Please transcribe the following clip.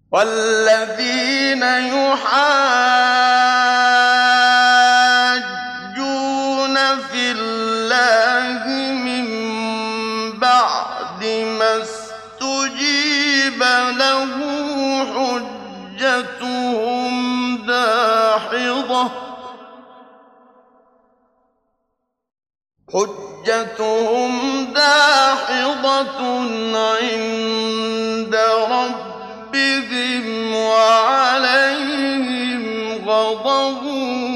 والذين يحاجون في الله من بعد ما استجيب له حجتهم داحضة عند ربهم وعليهم غضب